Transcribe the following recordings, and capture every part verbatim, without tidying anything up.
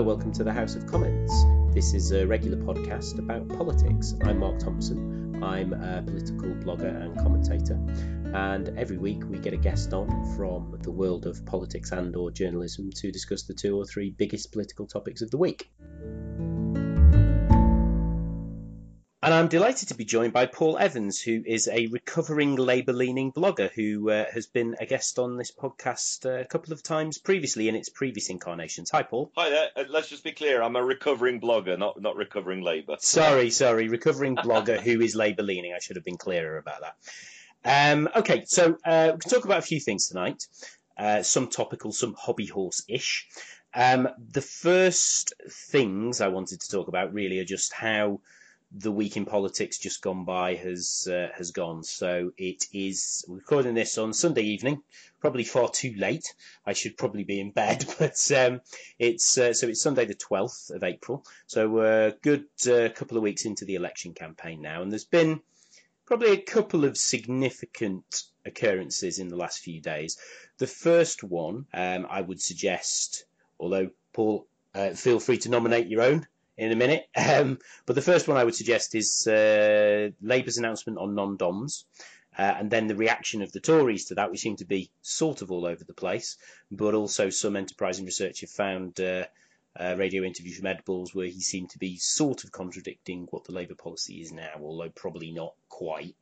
welcome to the House of Comments. This is a regular podcast about politics. I'm Mark Thompson. I'm a political blogger and commentator, and every week we get a guest on from the world of politics and or journalism to discuss the two or three biggest political topics of the week. And I'm delighted to be joined by Paul Evans, who is a recovering Labour-leaning blogger who uh, has been a guest on this podcast uh, a couple of times previously in its previous incarnations. Hi, Paul. Hi there. Uh, let's just be clear. I'm a recovering blogger, not not recovering Labour. Sorry, sorry. Recovering blogger who is Labour-leaning. I should have been clearer about that. Um, okay, so uh, we can talk about a few things tonight. Uh, some topical, some hobby horse-ish. Um, the first things I wanted to talk about really are just how the week in politics just gone by has uh, has gone. So it is, we're recording this on Sunday evening, probably far too late. I should probably be in bed, but um, it's uh, so it's Sunday the twelfth of April. So we're a good uh, couple of weeks into the election campaign now, and there's been probably a couple of significant occurrences in the last few days. The first one, um, I would suggest, although Paul, uh, feel free to nominate your own in a minute. Um, but the first one I would suggest is uh, Labour's announcement on non-doms, uh, and then the reaction of the Tories to that, which seem to be sort of all over the place, but also some enterprising research have found uh, a radio interview from Ed Balls where he seemed to be sort of contradicting what the Labour policy is now, although probably not quite.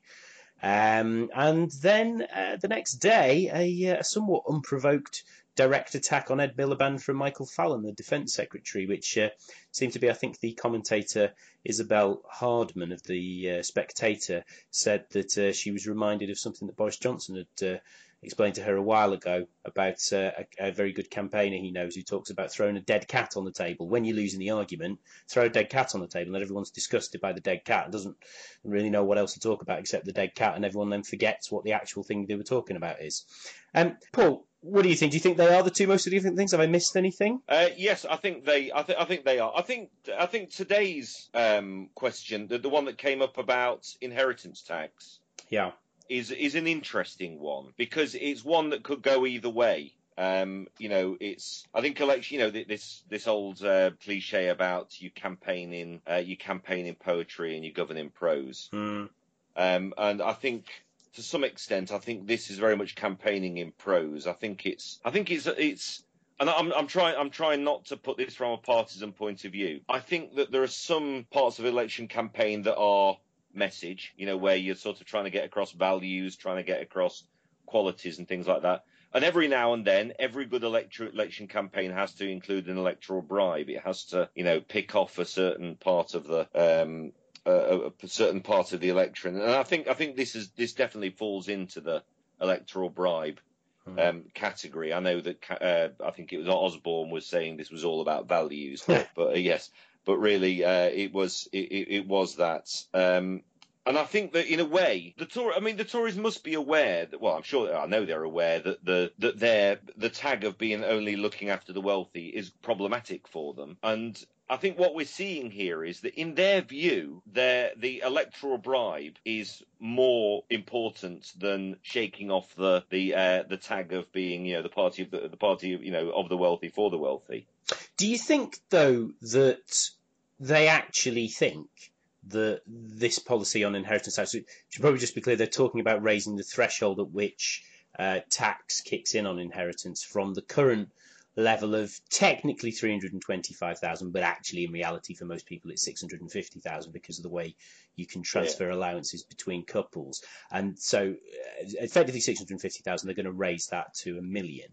Um, and then uh, the next day, a, a somewhat unprovoked direct attack on Ed Miliband from Michael Fallon, the Defence Secretary, which uh, seemed to be, I think, the commentator Isabel Hardman of the uh, Spectator said that uh, she was reminded of something that Boris Johnson had uh, explained to her a while ago about uh, a, a very good campaigner he knows who talks about throwing a dead cat on the table. When you're losing the argument, throw a dead cat on the table and let everyone's disgusted by the dead cat and doesn't really know what else to talk about except the dead cat, and everyone then forgets what the actual thing they were talking about is. Um, Paul, what do you think? Do you think they are the two most significant things? Have I missed anything? Uh, yes, I think they. I think. I think they are. I think. I think today's um, question, the, the one that came up about inheritance tax, yeah, is is an interesting one because it's one that could go either way. Um, you know, it's. I think election. You know, this this old uh, cliche about you campaign in uh, you campaign in poetry and you govern in prose. Mm. Um, and I think, to some extent, I think this is very much campaigning in prose. I think it's, I think it's, it's, and I'm, I'm trying, I'm trying not to put this from a partisan point of view. I think that there are some parts of election campaign that are message, you know, where you're sort of trying to get across values, trying to get across qualities and things like that. And every now and then, every good electro- election campaign has to include an electoral bribe. It has to, you know, pick off a certain part of the, um, Uh, a certain part of the electorate, and I think I think this is this definitely falls into the electoral bribe um, category. I know that uh, I think it was Osborne was saying this was all about values, but, but uh, yes, but really uh, it was it, it, it was that. Um, And I think that, in a way, the Tories, I mean, the Tories must be aware that, well, I'm sure, I know they're aware that the that their the tag of being only looking after the wealthy is problematic for them. And I think what we're seeing here is that, in their view, their the electoral bribe is more important than shaking off the the uh, the tag of being, you know, the party of the, the party of, you know, of the wealthy for the wealthy. Do you think, though, that they actually think that this policy on inheritance tax, should probably just be clear, they're talking about raising the threshold at which uh, tax kicks in on inheritance from the current level of technically three hundred twenty-five thousand, but actually in reality for most people it's six hundred fifty thousand because of the way you can transfer yeah. allowances between couples. And so uh, effectively six hundred fifty thousand, they're going to raise that to a million.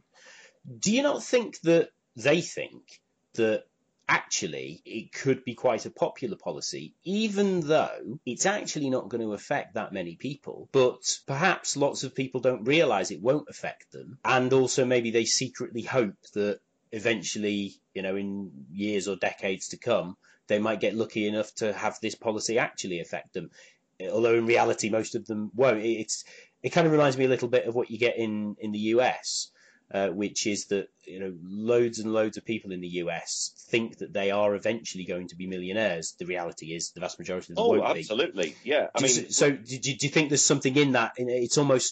Do you not think that they think that actually it could be quite a popular policy, even though it's actually not going to affect that many people, but perhaps lots of people don't realise it won't affect them, and also maybe they secretly hope that eventually, you know, in years or decades to come, they might get lucky enough to have this policy actually affect them, although in reality most of them won't. It's it kind of reminds me a little bit of what you get in, in the U S, Uh, which is that, you know, loads and loads of people in the U S think that they are eventually going to be millionaires. The reality is the vast majority of them oh, won't absolutely. be. Yeah. I do mean, you, so do, do you think there's something in that? It's almost,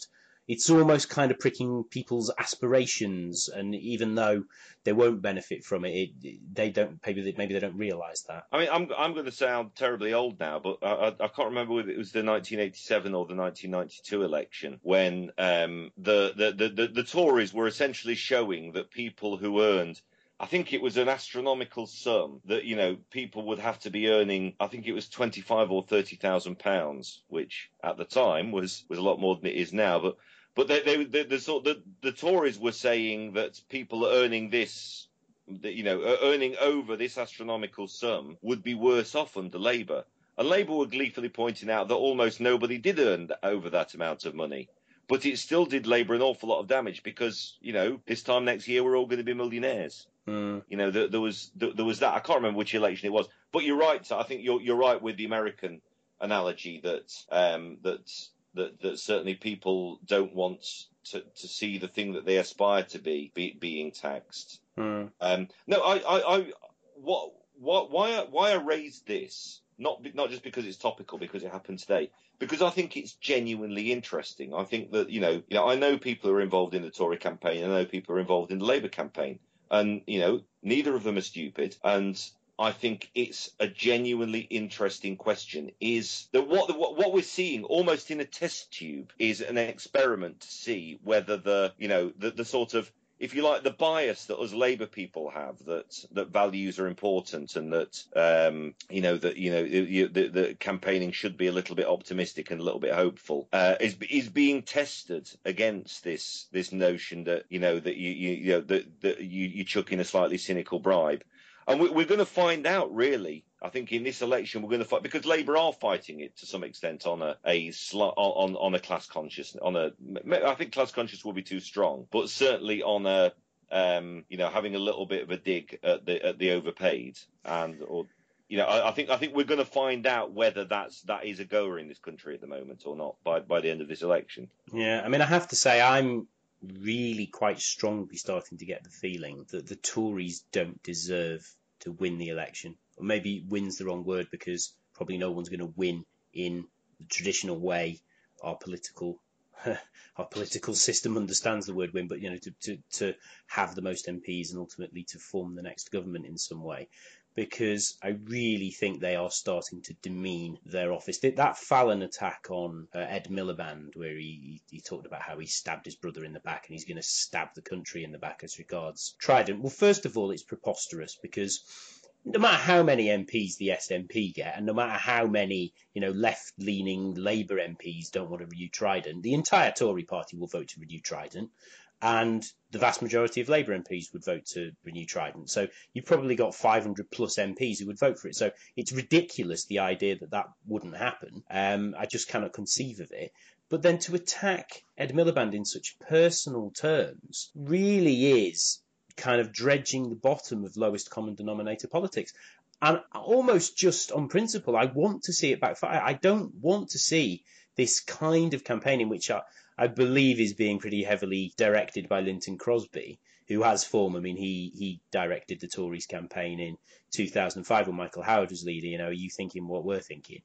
it's almost kind of pricking people's aspirations, and even though they won't benefit from it, it they don't maybe they, maybe they don't realise that. I mean, I'm I'm going to sound terribly old now, but I, I can't remember whether it was the nineteen eighty-seven or the nineteen ninety-two election when um, the, the, the, the the Tories were essentially showing that people who earned, I think it was an astronomical sum, that, you know, people would have to be earning, I think it was twenty-five or thirty thousand pounds, which at the time was was a lot more than it is now, but. But they, they, the, the, sort the, the Tories were saying that people earning this, you know, earning over this astronomical sum would be worse off under Labour. And Labour were gleefully pointing out that almost nobody did earn over that amount of money. But it still did Labour an awful lot of damage because, you know, this time next year we're all going to be millionaires. Mm. You know, there, there was there, there was that. I can't remember which election it was. But you're right. I think you're you're right with the American analogy that um, that. That, that certainly people don't want to, to see the thing that they aspire to be, be being taxed. Mm. Um, no, I, I, I, what, what, why, I, why I raised this, not not just because it's topical, because it happened today, because I think it's genuinely interesting. I think that you know, you know, I know people who are involved in the Tory campaign, I know people who are involved in the Labour campaign, and you know, neither of them are stupid, and I think it's a genuinely interesting question. Is that what, what what we're seeing almost in a test tube is an experiment to see whether the you know the, the sort of, if you like, the bias that us Labour people have, that that values are important and that um, you know that you know you, the, the campaigning should be a little bit optimistic and a little bit hopeful, uh, is is being tested against this this notion that you know that you you, you know that, that you, you chuck in a slightly cynical bribe. And we, we're going to find out, really. I think in this election we're going to fight, because Labour are fighting it to some extent on a, a on on a class conscious on a. I think class conscious will be too strong, but certainly on a um, you know having a little bit of a dig at the at the overpaid, and or you know I, I think I think we're going to find out whether that's that is a goer in this country at the moment or not by by the end of this election. Yeah, I mean I have to say I'm really quite strongly starting to get the feeling that the Tories don't deserve to win the election. Or maybe win's the wrong word, because probably no one's going to win in the traditional way our political our political system understands the word win, but you know to, to, to have the most M Ps and ultimately to form the next government in some way. Because I really think they are starting to demean their office. That Fallon attack on uh, Ed Miliband, where he, he talked about how he stabbed his brother in the back and he's going to stab the country in the back as regards Trident. Well, first of all, it's preposterous, because no matter how many M Ps the S N P get, and no matter how many you know left-leaning Labour M Ps don't want to renew Trident, the entire Tory party will vote to renew Trident. And the vast majority of Labour M Ps would vote to renew Trident. So you've probably got five hundred plus M Ps who would vote for it. So it's ridiculous, the idea that that wouldn't happen. Um, I just cannot conceive of it. But then to attack Ed Miliband in such personal terms really is kind of dredging the bottom of lowest common denominator politics. And almost just on principle, I want to see it backfire. I don't want to see this kind of campaign in which I, I believe is being pretty heavily directed by Lynton Crosby, who has form. I mean, he, he directed the Tories campaign in two thousand five when Michael Howard was leader. You know, are you thinking what we're thinking?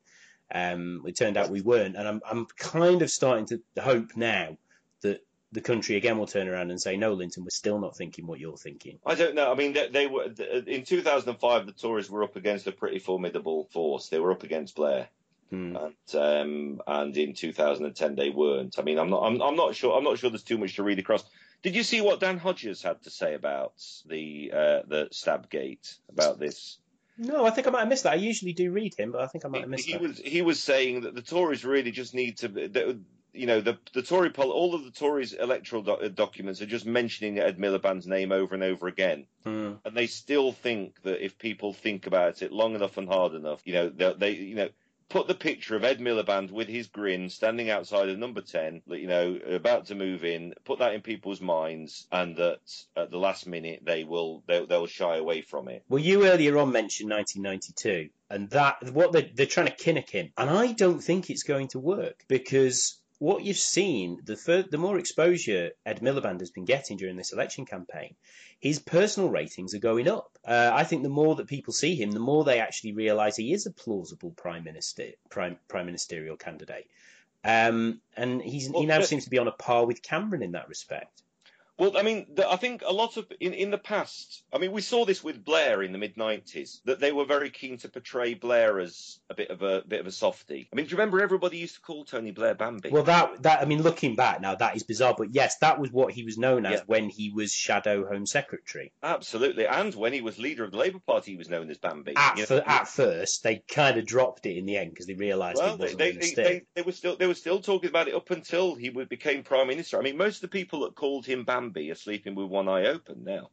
Um, it turned out we weren't. And I'm, I'm kind of starting to hope now that the country again will turn around and say, no, Lynton, we're still not thinking what you're thinking. I don't know. I mean, they, they were in two thousand five, the Tories were up against a pretty formidable force. They were up against Blair. Hmm. And um, and in two thousand ten they weren't. I mean, I'm not. I'm, I'm not sure. I'm not sure. There's too much to read across. Did you see what Dan Hodges had to say about the uh, the Stabgate, about this? No, I think I might have missed that. I usually do read him, but I think I might have missed he, that. He was he was saying that the Tories really just need to. That, you know, the the Tory poll, all of the Tories' electoral do- documents are just mentioning Ed Miliband's name over and over again, hmm. and they still think that if people think about it long enough and hard enough, you know, they, they you know. Put the picture of Ed Miliband with his grin standing outside of number ten, you know, about to move in, put that in people's minds, and that at the last minute they will they'll, they'll shy away from it. Well, you earlier on mentioned nineteen ninety-two, and that what they're, they're trying to kinnock him, and I don't think it's going to work, because what you've seen, the fir- the more exposure Ed Miliband has been getting during this election campaign, his personal ratings are going up. Uh, I think the more that people see him, the more they actually realise he is a plausible prime minister, prime, prime ministerial candidate. Um, and he's Well, he now the- seems to be on a par with Cameron in that respect. Well, I mean, the, I think a lot of in, in the past. I mean, we saw this with Blair in the mid nineties that they were very keen to portray Blair as a bit of a bit of a softie. I mean, do you remember everybody used to call Tony Blair Bambi? Well, that that I mean, looking back now, that is bizarre. But yes, that was what he was known as Yeah. when he was Shadow Home Secretary. Absolutely, and when he was leader of the Labour Party, he was known as Bambi. At, You fir- know, at first, they kind of dropped it in the end because they realised well, it they wasn't they, going to they, stick. they, they were still they were still talking about it up until he would, became prime minister. I mean, most of the people that called him Bambi are sleeping with one eye open now.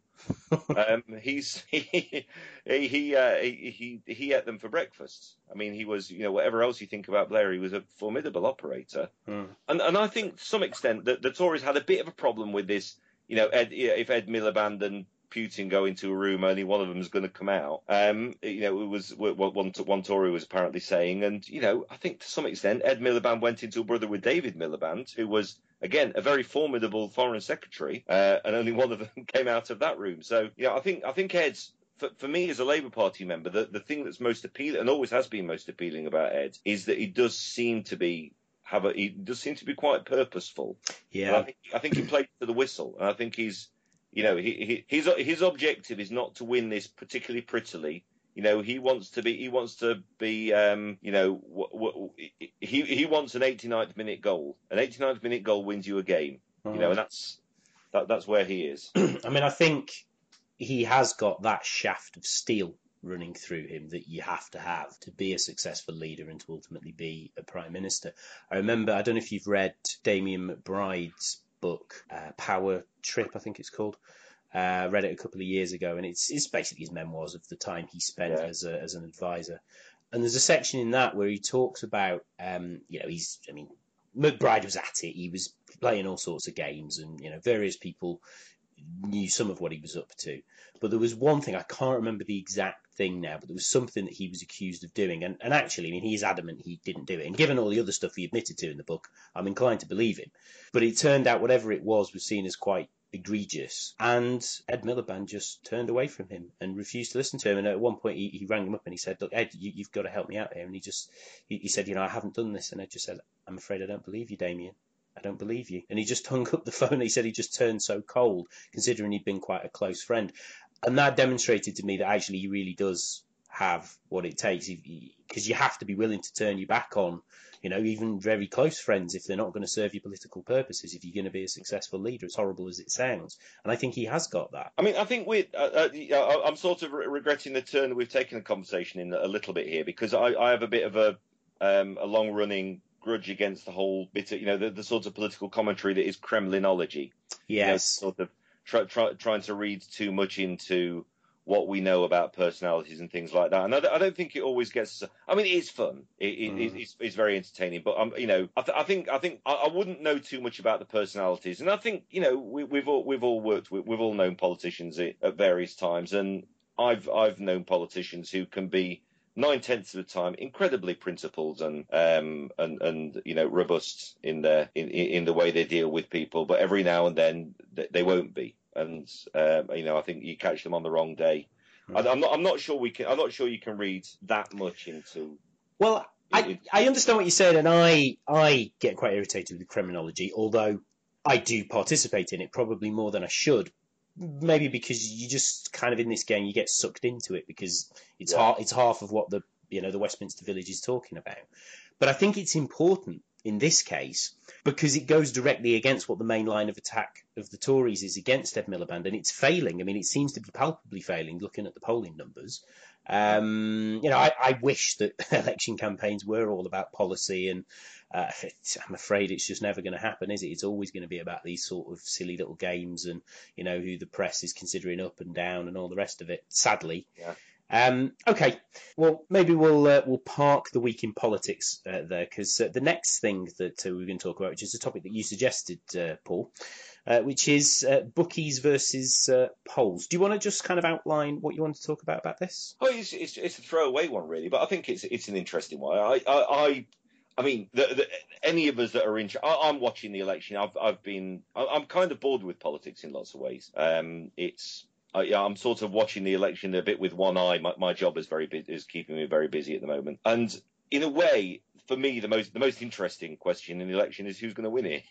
um, he's he he, uh, he he he ate them for breakfast. I mean, he was, you know, whatever else you think about Blair, he was a formidable operator. Hmm. And and I think to some extent that the Tories had a bit of a problem with this. You know, Ed, if Ed Miliband and Putin go into a room, only one of them is going to come out. Um, you know, it was what one, one Tory was apparently saying, and you know, I think to some extent Ed Miliband went into a brother with David Miliband, who was again a very formidable foreign secretary, uh, and only one of them came out of that room. So, you know, I think I think Ed's. For, for me, as a Labour Party member, the, the thing that's most appealing, and always has been most appealing about Ed, is that he does seem to be have a he does seem to be quite purposeful. Yeah, and I think I think he played to the whistle, and I think he's, you know, he, he his his objective is not to win this particularly prettily. You know, he wants to be he wants to be um, you know w- w- he he wants an eighty-ninth minute goal. An eighty-ninth minute goal wins you a game. Hmm. You know, and that's that that's where he is. I mean, I think he has got that shaft of steel running through him that you have to have to be a successful leader and to ultimately be a prime minister. I remember, I don't know if you've read Damien McBride's book, uh, Power Trip, I think it's called. I uh, read it a couple of years ago, and it's it's basically his memoirs of the time he spent Yeah. as a, as an advisor. And there's a section in that where he talks about, um, you know, he's, I mean, McBride was at it. He was playing all sorts of games, and you know, various people knew some of what he was up to. But there was one thing, I can't remember the exact thing now, but there was something that he was accused of doing. And, and actually, I mean, he's adamant he didn't do it. And given all the other stuff he admitted to in the book, I'm inclined to believe him. But it turned out whatever it was was seen as quite egregious. And Ed Miliband just turned away from him and refused to listen to him. And at one point, he, he rang him up and he said, look, Ed, you, you've got to help me out here. And he just, he, he said, you know, I haven't done this. And Ed just said, I'm afraid I don't believe you, Damien. I don't believe you. And he just hung up the phone. He said he just turned so cold, considering he'd been quite a close friend. And that demonstrated to me that actually he really does have what it takes, because you have to be willing to turn your back on, you know, even very close friends if they're not going to serve your political purposes, if you're going to be a successful leader, as horrible as it sounds. And I think he has got that. I mean, I think we. Uh, uh, I'm sort of re- regretting the turn that we've taken the conversation in a little bit here, because I, I have a bit of a um, a long-running grudge against the whole bit of, you know, the, the sort of political commentary that is Kremlinology. Yes. You know, sort of try, try, trying to read too much into what we know about personalities and things like that. And I, I don't think it always gets. I mean, it is fun. It, it, mm. it's, it's very entertaining. But um, you know, I, th- I think I think I, I wouldn't know too much about the personalities. And I think, you know, we, we've all we've all worked with, we've all known politicians at, at various times, and I've I've known politicians who can be nine tenths of the time incredibly principled and um and and you know robust in their in in the way they deal with people, but every now and then they won't be. And um, you know, I think you catch them on the wrong day. I, I'm not. I'm not sure we can. I'm not sure you can read that much into. Well, I, I understand what you said, and I I get quite irritated with criminology, although I do participate in it probably more than I should. Maybe because you just kind of in this game you get sucked into it because it's Yeah. half it's half of what the you know the Westminster Village is talking about. But I think it's important in this case because it goes directly against what the main line of attack of the Tories is against Ed Miliband, and it's failing. I mean, it seems to be palpably failing looking at the polling numbers. Um, you know, I, I wish that election campaigns were all about policy, and uh, I'm afraid it's just never going to happen, is it? It's always going to be about these sort of silly little games and, you know, who the press is considering up and down and all the rest of it, sadly. Yeah. Um, okay, well, maybe we'll uh, we'll park the week in politics uh, there, because uh, the next thing that uh, we're going to talk about, which is a topic that you suggested, uh, Paul, uh, which is uh, bookies versus uh, polls. Do you want to just kind of outline what you want to talk about about this? Oh, it's it's, it's a throwaway one, really, but I think it's it's an interesting one. I I. I... I mean, the, the, any of us that are in, I, I'm watching the election. I've, I've been, I'm kind of bored with politics in lots of ways. Um, it's, I, yeah, I'm sort of watching the election a bit with one eye. My, my job is very, is keeping me very busy at the moment. And in a way, for me, the most the most interesting question in the election is who's going to win it.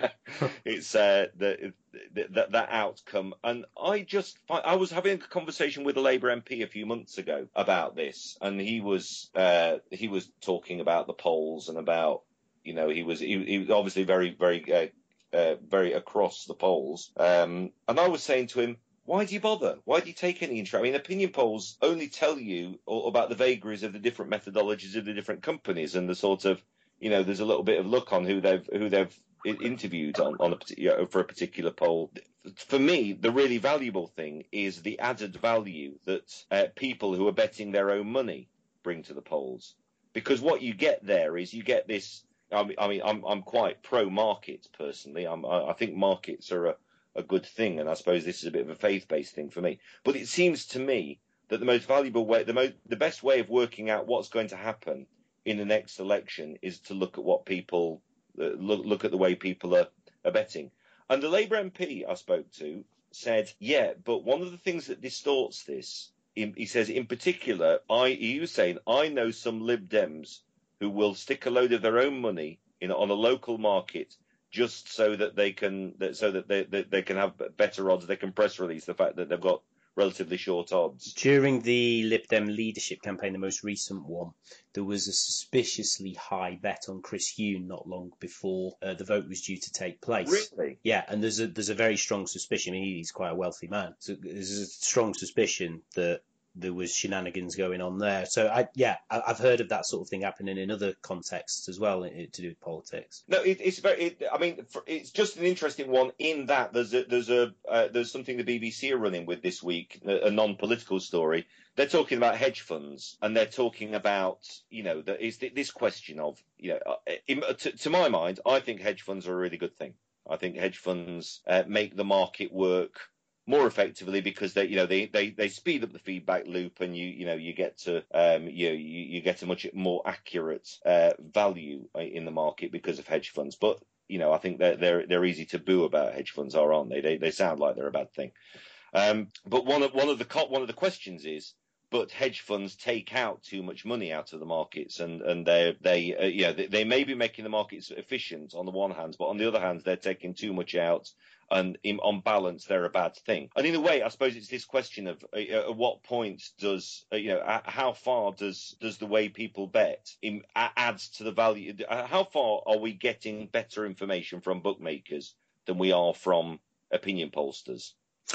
It's uh, the, the, the that outcome, and I just I was having a conversation with a Labour M P a few months ago about this, and he was uh, he was talking about the polls and about you know he was he, he was obviously very very uh, uh, very across the polls, um, and I was saying to him, why do you bother? Why do you take any interest? I mean, opinion polls only tell you all about the vagaries of the different methodologies of the different companies and the sort of, you know, there's a little bit of luck on who they've who they've interviewed on, on a you know, for a particular poll. For me, the really valuable thing is the added value that uh, people who are betting their own money bring to the polls, because what you get there is you get this. I mean, I mean I'm I'm quite pro market personally. I'm, I think markets are a a good thing, and I suppose this is a bit of a faith-based thing for me. But it seems to me that the most valuable way, the most, the best way of working out what's going to happen in the next election is to look at what people uh, look look at the way people are, are betting. And the Labour M P I spoke to said, yeah, but one of the things that distorts this, in, he says, in particular, I he was saying, I know some Lib Dems who will stick a load of their own money in on a local market just so that they can, so that they, they they can have better odds. They can press release the fact that they've got relatively short odds. During the Lib Dem leadership campaign, the most recent one, there was a suspiciously high bet on Chris Huhne not long before uh, the vote was due to take place. Really? Yeah, and there's a there's a very strong suspicion. I mean, he's quite a wealthy man. So there's a strong suspicion that there was shenanigans going on there. So, I, yeah, I, I've heard of that sort of thing happening in other contexts as well, to do with politics. No, it, it's very. It, I mean, it's just an interesting one in that there's a, there's a uh, there's something the B B C are running with this week, a, a non-political story. They're talking about hedge funds, and they're talking about you know that is this question of you know in, to, to my mind, I think hedge funds are a really good thing. I think hedge funds uh, make the market work more effectively because they, you know, they, they, they speed up the feedback loop, and you, you know, you get to, um, you, you, you get a much more accurate uh, value in the market because of hedge funds. But you know, I think they're they're they're easy to boo about hedge funds, are aren't they? They they sound like they're a bad thing. Um, but one of one of the one of the questions is, but hedge funds take out too much money out of the markets, and and they they uh, you know they, they may be making the markets efficient on the one hand, but on the other hand, they're taking too much out. And in, on balance, they're a bad thing. And in a way, I suppose it's this question of uh, at what point does uh, you know uh, how far does does the way people bet in, uh, adds to the value? Uh, how far are we getting better information from bookmakers than we are from opinion pollsters?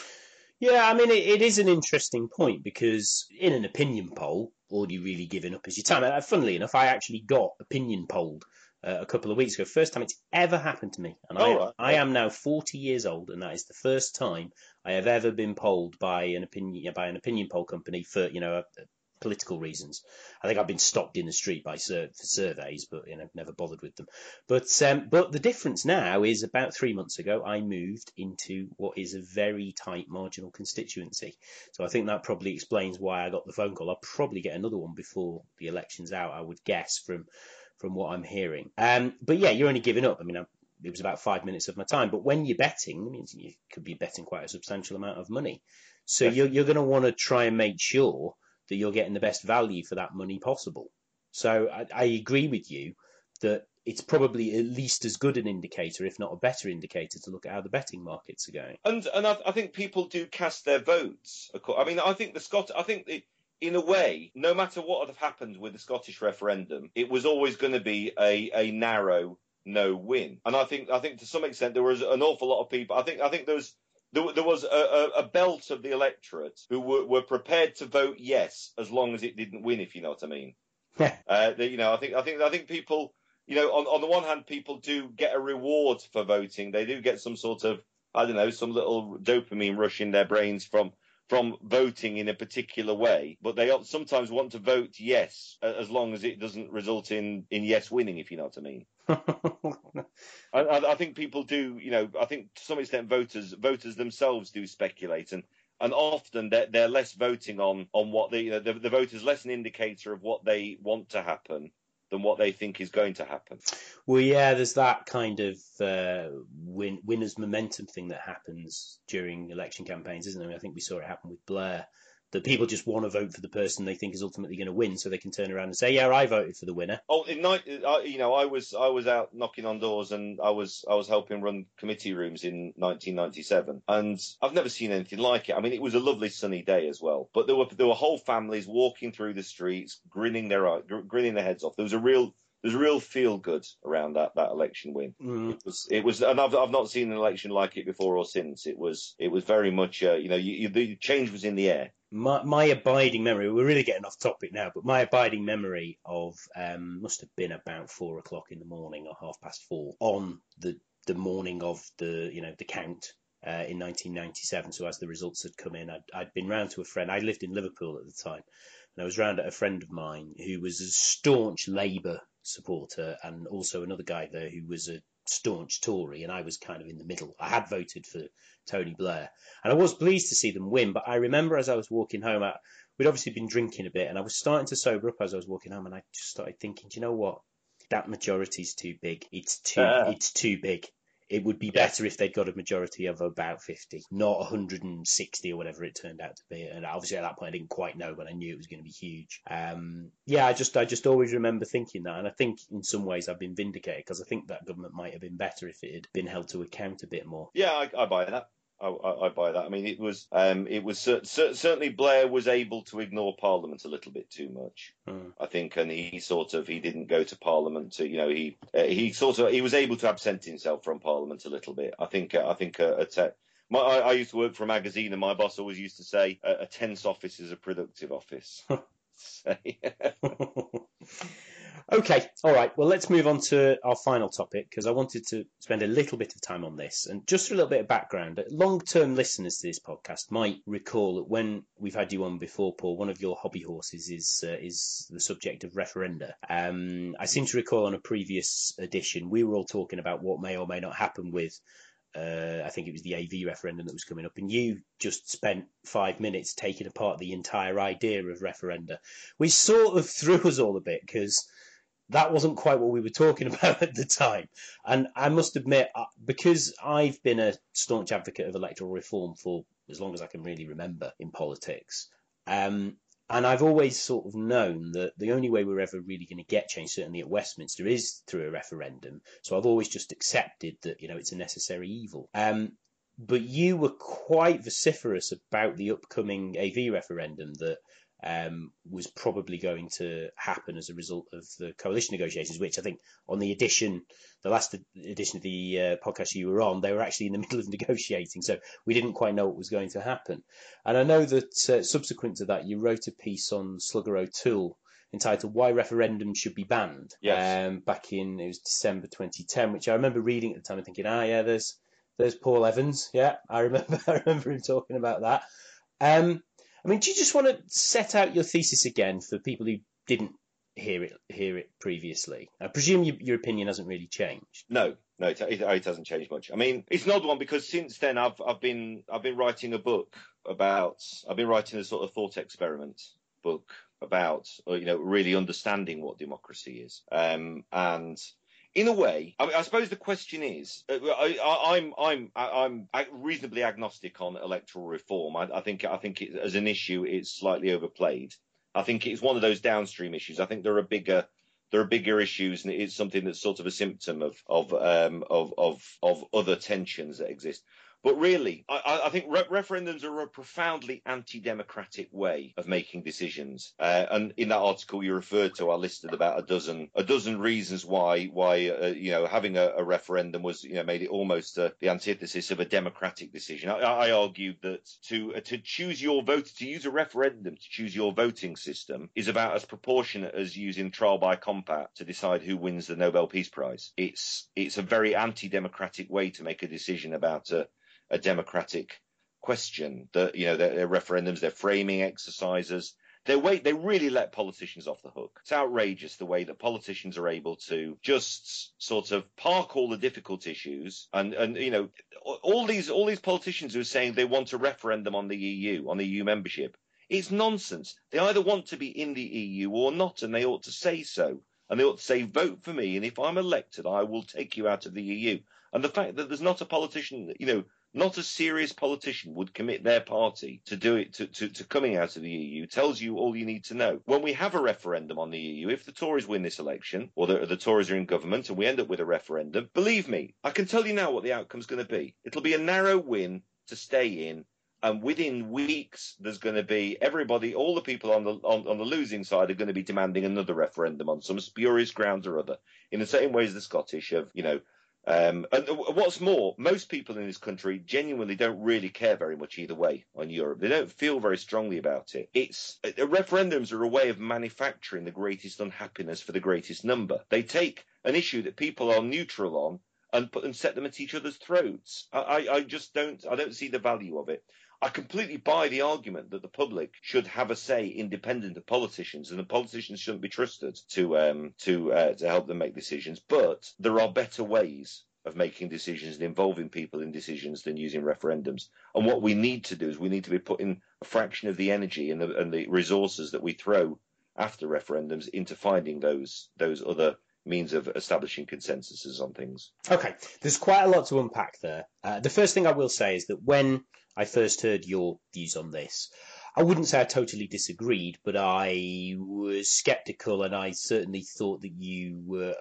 Yeah, I mean, it, it is an interesting point because in an opinion poll, all you're really giving up is your time. Uh, funnily enough, I actually got opinion polled uh, a couple of weeks ago. First time it's ever happened to me. And I, oh, right. I am now forty years old, and that is the first time I have ever been polled by an opinion by an opinion poll company for, you know, a, a political reasons. I think I've been stopped in the street by sur- for surveys, but you know, never bothered with them. But um, but the difference now is about three months ago, I moved into what is a very tight marginal constituency. So I think that probably explains why I got the phone call. I'll probably get another one before the election's out, I would guess, from from what I'm hearing. Um, but yeah, you're only giving up. I mean, I'm, it was about five minutes of my time. But when you're betting, it means you could be betting quite a substantial amount of money. So yes. you're, you're going to want to try and make sure that you're getting the best value for that money possible. So I, I agree with you that it's probably at least as good an indicator, if not a better indicator, to look at how the betting markets are going. And and I, I think people do cast their votes. I mean, I think the Scot, I think it, in a way, no matter what would have happened with the Scottish referendum, it was always going to be a, a narrow no win. And I think I think to some extent there was an awful lot of people. I think I think there was. There, there was a, a belt of the electorate who were, were prepared to vote yes as long as it didn't win, if you know what I mean. Yeah. Uh, they, you know, I think I think I think people, you know, on, on the one hand, people do get a reward for voting. They do get some sort of, I don't know, some little dopamine rush in their brains from from voting in a particular way. But they sometimes want to vote yes as long as it doesn't result in, in yes winning, if you know what I mean. I, I think people do, you know, I think to some extent voters voters themselves do speculate, and, and often they're, they're less voting on, on what they, you know, the, the voter's less an indicator of what they want to happen than what they think is going to happen. Well, yeah, there's that kind of uh, win, winner's momentum thing that happens during election campaigns, isn't there? I mean, I think we saw it happen with Blair That people just want to vote for the person they think is ultimately going to win, so they can turn around and say, "Yeah, I voted for the winner." Oh, in night, you know, I was I was out knocking on doors, and I was I was helping run committee rooms in nineteen ninety-seven, and I've never seen anything like it. I mean, it was a lovely sunny day as well, but there were there were whole families walking through the streets, grinning their grinning their heads off. There was a real There's a real feel good around that, that election win. Mm. It was it was, and I've I've not seen an election like it before or since. It was it was very much uh, you know you, you, the change was in the air. My, my abiding memory, we're really getting off topic now, but my abiding memory of um, must have been about four o'clock in the morning or half past four on the the morning of the you know the count. Uh, in nineteen ninety-seven, so as the results had come in, I'd, I'd been round to a friend. I lived in Liverpool at the time, and I was round at a friend of mine who was a staunch Labour supporter, and also another guy there who was a staunch Tory, and I was kind of in the middle. I had voted for Tony Blair, and I was pleased to see them win, but I remember as I was walking home, I, we'd obviously been drinking a bit, and I was starting to sober up as I was walking home, and I just started thinking, do you know what? That majority's too big. It's too, uh, it's too big. It would be better yeah. if they'd got a majority of about fifty, not one hundred sixty or whatever it turned out to be. And obviously at that point I didn't quite know, but I knew it was going to be huge. Um, yeah, I just I just always remember thinking that. And I think in some ways I've been vindicated, because I think that government might have been better if it had been held to account a bit more. Yeah, I, I buy that. I, I, I buy that. I mean, it was um, it was cer- cer- certainly Blair was able to ignore Parliament a little bit too much, mm. I think, and he sort of he didn't go to Parliament to you know he uh, he sort of he was able to absent himself from Parliament a little bit. I think uh, I think uh, a te- my, I, I used to work for a magazine, and my boss always used to say a, a tense office is a productive office. So, yeah. Okay, all right. Well, let's move on to our final topic, because I wanted to spend a little bit of time on this. And just for a little bit of background, long-term listeners to this podcast might recall that when we've had you on before, Paul, one of your hobby horses is uh, is the subject of referenda. Um, I seem to recall on a previous edition, we were all talking about what may or may not happen with Uh, I think it was the A V referendum that was coming up, and you just spent five minutes taking apart the entire idea of referenda, which sort of threw us all a bit, because that wasn't quite what we were talking about at the time. And I must admit, because I've been a staunch advocate of electoral reform for as long as I can really remember in politics, um, and I've always sort of known that the only way we're ever really going to get change, certainly at Westminster, is through a referendum. So I've always just accepted that, you know, it's a necessary evil. Um, but you were quite vociferous about the upcoming A V referendum that um, was probably going to happen as a result of the coalition negotiations, which I think on the edition, the last edition of the uh, podcast you were on, they were actually in the middle of negotiating. So we didn't quite know what was going to happen. And I know that uh, subsequent to that, you wrote a piece on Slugger O'Toole entitled Why Referendums Should Be Banned. Yes. Um, back in, it was December twenty ten, which I remember reading at the time and thinking, ah, yeah, there's, there's Paul Evans. Yeah, I remember, I remember him talking about that. Um, I mean, do you just want to set out your thesis again for people who didn't hear it hear it previously? I presume you, your opinion hasn't really changed. No, no, it, it, it hasn't changed much. I mean, it's an odd one, because since then I've I've been I've been writing a book about I've been writing a sort of thought experiment book about you know really understanding what democracy is, um, and. In a way, I, mean, I suppose the question is, uh, I, I, I'm I'm I'm reasonably agnostic on electoral reform. I, I think I think it, as an issue, it's slightly overplayed. I think it's one of those downstream issues. I think there are bigger there are bigger issues, and it's something that's sort of a symptom of of um, of, of of other tensions that exist. But really, I, I think re- referendums are a profoundly anti-democratic way of making decisions. Uh, and in that article you referred to, I listed about a dozen a dozen reasons why why uh, you know having a, a referendum was you know made it almost uh, the antithesis of a democratic decision. I, I argued that to uh, to choose your vote to use a referendum to choose your voting system is about as proportionate as using trial by combat to decide who wins the Nobel Peace Prize. It's it's a very anti-democratic way to make a decision about a a democratic question. That you know, they're, they're referendums, they're framing exercises. They wait. They really let politicians off the hook. It's outrageous the way that politicians are able to just sort of park all the difficult issues, and and you know, all these all these politicians who are saying they want a referendum on the E U, on the E U membership. It's nonsense. They either want to be in the E U or not, and they ought to say so. And they ought to say, vote for me, and if I'm elected, I will take you out of the E U. And the fact that there's not a politician, you know, not a serious politician would commit their party to do it to, to, to coming out of the E U tells you all you need to know. When we have a referendum on the E U, if the Tories win this election, or the, the Tories are in government and we end up with a referendum, believe me, I can tell you now what the outcome's going to be. It'll be a narrow win to stay in. And within weeks, there's going to be everybody, all the people on the on, on the losing side are going to be demanding another referendum on some spurious grounds or other, in the same way as the Scottish have, you know. Um, and what's more, most people in this country genuinely don't really care very much either way on Europe. They don't feel very strongly about it. It's uh, referendums are a way of manufacturing the greatest unhappiness for the greatest number. They take an issue that people are neutral on and put and set them at each other's throats. I, I, I just don't. I don't see the value of it. I completely buy the argument that the public should have a say independent of politicians, and the politicians shouldn't be trusted to um, to uh, to help them make decisions. But there are better ways of making decisions and involving people in decisions than using referendums. And what we need to do is we need to be putting a fraction of the energy and the, and the resources that we throw after referendums into finding those those other means of establishing consensuses on things. Okay, there's quite a lot to unpack there. Uh, the first thing I will say is that when I first heard your views on this, I wouldn't say I totally disagreed, but I was sceptical, and I certainly thought that you were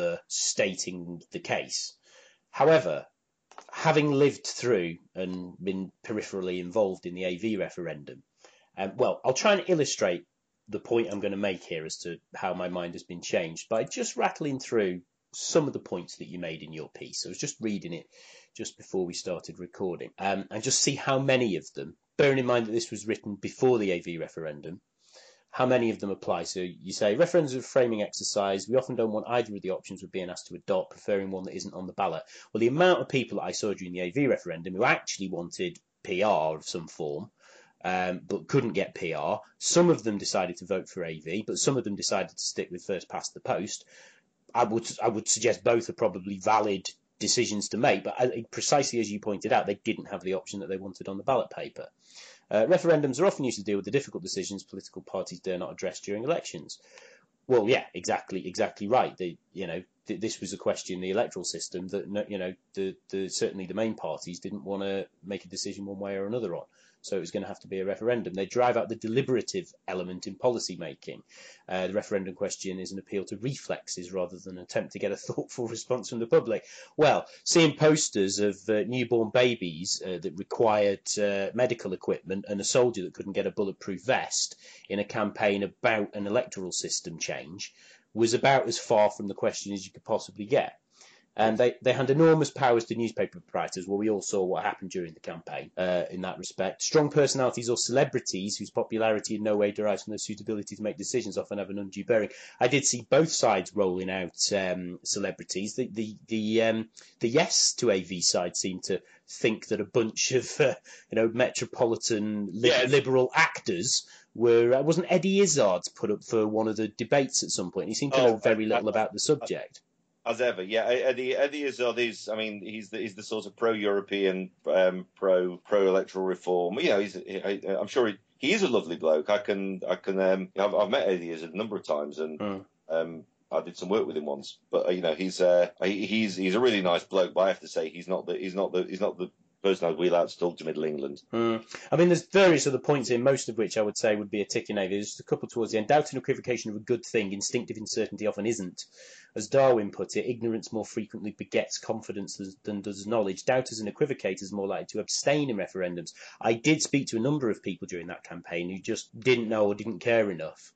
overstating the case. However, having lived through and been peripherally involved in the A V referendum, um, well, I'll try and illustrate the point I'm going to make here as to how my mind has been changed by just rattling through some of the points that you made in your piece. I was just reading it just before we started recording, um, and just see how many of them, bearing in mind that this was written before the A V referendum, how many of them apply. So you say, referendums are a framing exercise. We often don't want either of the options we're being asked to adopt, preferring one that isn't on the ballot. Well, the amount of people that I saw during the A V referendum who actually wanted P R of some form, Um, but couldn't get P R. Some of them decided to vote for A V, but some of them decided to stick with first past the post. I would I would suggest both are probably valid decisions to make, but precisely as you pointed out, they didn't have the option that they wanted on the ballot paper. Uh, referendums are often used to deal with the difficult decisions political parties dare not address during elections. Well, yeah, exactly, exactly right. They, you know, th- this was a question in the electoral system that, you know, the, the certainly the main parties didn't want to make a decision one way or another on. So it was going to have to be a referendum. They drive out the deliberative element in policy making. Uh, the referendum question is an appeal to reflexes rather than an attempt to get a thoughtful response from the public. Well, seeing posters of uh, newborn babies uh, that required uh, medical equipment and a soldier that couldn't get a bulletproof vest in a campaign about an electoral system change was about as far from the question as you could possibly get. And they, they hand enormous powers to newspaper proprietors. Well, we all saw what happened during the campaign uh, in that respect. Strong personalities or celebrities whose popularity in no way derives from their suitability to make decisions often have an undue bearing. I did see both sides rolling out um, celebrities. The the the, um, the yes to A V side seemed to think that a bunch of uh, you know metropolitan li- yes. liberal actors were. Uh, wasn't Eddie Izzard's put up for one of the debates at some point? He seemed to oh, know very I, little I, about the subject. As ever, yeah. Eddie Eddie Izzard is, I mean, he's the he's the sort of pro-European, um, pro pro electoral reform. You know, he's I, I'm sure he, he is a lovely bloke. I can I can um, I've, I've met Eddie Izzard a number of times, and mm. um, I did some work with him once. But you know, he's uh, he, he's he's a really nice bloke. But I have to say, he's not the he's not the he's not the person I'd wheel out to talk to Middle England. Mm. I mean, there's various other points in, most of which I would say would be a tick in A V. There's just a couple towards the end. Doubt and equivocation of a good thing. Instinctive uncertainty often isn't. As Darwin put it, ignorance more frequently begets confidence than does knowledge. Doubters and equivocators are more likely to abstain in referendums. I did speak to a number of people during that campaign who just didn't know or didn't care enough.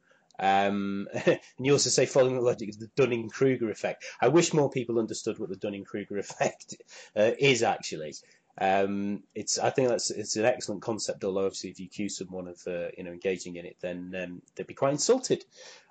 Um, and you also say, following the logic of the Dunning-Kruger effect. I wish more people understood what the Dunning-Kruger effect uh, is, actually. Um, it's. I think that's it's an excellent concept. Although obviously, if you accuse someone of uh, you know engaging in it, then um, they'd be quite insulted.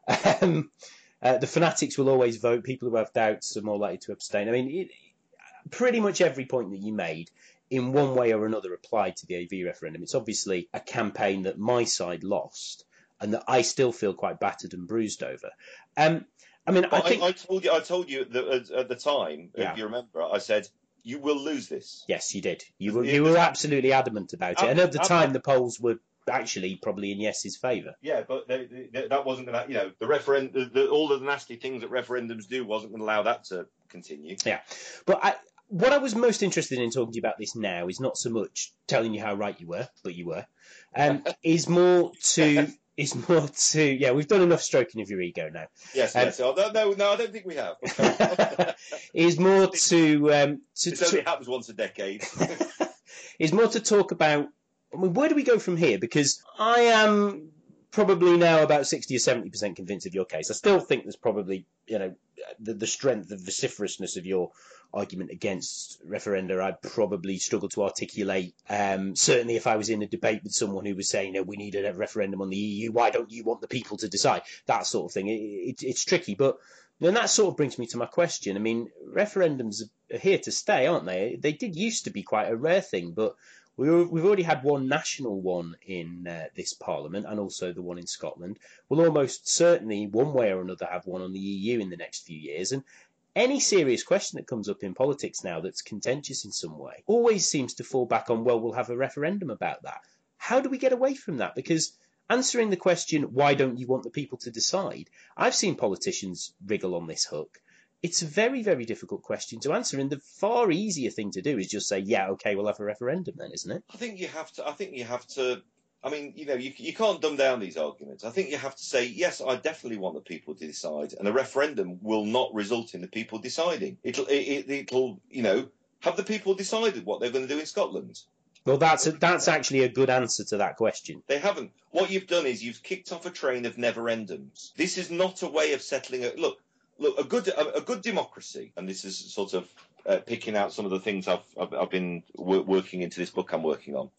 Um, uh, the fanatics will always vote. People who have doubts are more likely to abstain. I mean, it, pretty much every point that you made, in one way or another, applied to the A V referendum. It's obviously a campaign that my side lost, and that I still feel quite battered and bruised over. Um, I mean, I, think... I, I told you. I told you that at the time, yeah. If you remember, I said, you will lose this. Yes, you did. You were you were absolutely adamant about it. And at the time, the polls were actually probably in Yes's favour. Yeah, but they, they, that wasn't going to, you know, the referendum, the, all of the nasty things that referendums do wasn't going to allow that to continue. Yeah, but I, what I was most interested in talking to you about this now is not so much telling you how right you were, but you were, um, is more to is more to yeah. We've done enough stroking of your ego now. Yes, um, yes. No, no, no, I don't think we have. is more to um, to. It only to happens once a decade. is more to talk about. I mean, where do we go from here? Because I am probably now about sixty or seventy percent convinced of your case. I still think there's probably, you know, the, the strength, the vociferousness of your argument against referenda, I'd probably struggle to articulate. Um, certainly if I was in a debate with someone who was saying, no, we need a referendum on the E U, why don't you want the people to decide? That sort of thing. It, it, it's tricky. But then that sort of brings me to my question. I mean, referendums are here to stay, aren't they? They did used to be quite a rare thing, but we were, we've already had one national one in uh, this Parliament and also the one in Scotland. We'll almost certainly, one way or another, have one on the E U in the next few years. And any serious question that comes up in politics now that's contentious in some way always seems to fall back on, well, we'll have a referendum about that. How do we get away from that? Because answering the question, why don't you want the people to decide? I've seen politicians wriggle on this hook. It's a very, very difficult question to answer, and the far easier thing to do is just say, yeah, okay, we'll have a referendum then, isn't it? I think you have to. I think you have to. I mean, you know, you you can't dumb down these arguments. I think you have to say, yes, I definitely want the people to decide, and a referendum will not result in the people deciding. It'll, it, it, it'll, you know, have the people decided what they're going to do in Scotland. Well, that's a, that's actually a good answer to that question. They haven't. What you've done is you've kicked off a train of never-endums. This is not a way of settling it. Look. Look, a good a, a good democracy, and this is sort of uh, picking out some of the things I've I've, I've been w- working into this book I'm working on,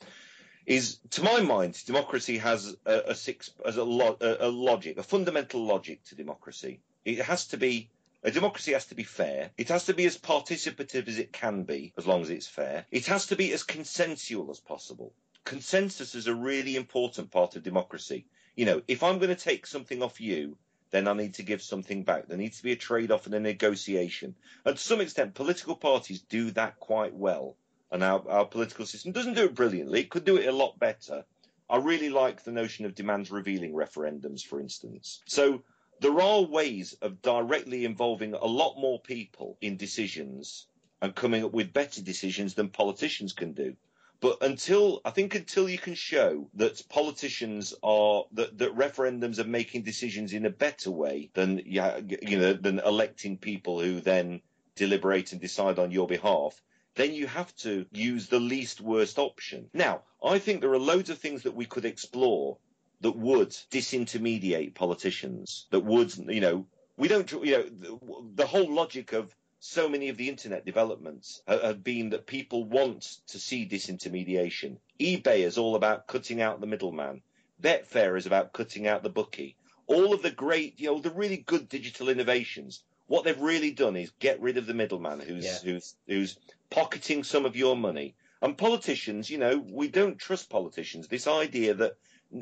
is to my mind, democracy has a, a six as a, lo- a, a logic, a fundamental logic to democracy. It has to be a democracy has to be fair. It has to be as participative as it can be, as long as it's fair. It has to be as consensual as possible. Consensus is a really important part of democracy. You know, if I'm going to take something off you, then I need to give something back. There needs to be a trade-off and a negotiation. And to some extent, political parties do that quite well. And our, our political system doesn't do it brilliantly. It could do it a lot better. I really like the notion of demands revealing referendums, for instance. So there are ways of directly involving a lot more people in decisions and coming up with better decisions than politicians can do. But until I think until you can show that politicians are that, that referendums are making decisions in a better way than you know than electing people who then deliberate and decide on your behalf, then you have to use the least worst option. Now, I think there are loads of things that we could explore that would disintermediate politicians. That would you know we don't you know the, the whole logic of so many of the internet developments have been that people want to see disintermediation. eBay is all about cutting out the middleman. Betfair is about cutting out the bookie. All of the great, you know, the really good digital innovations, what they've really done is get rid of the middleman who's yeah. who's who's pocketing some of your money. And politicians, you know, we don't trust politicians. This idea that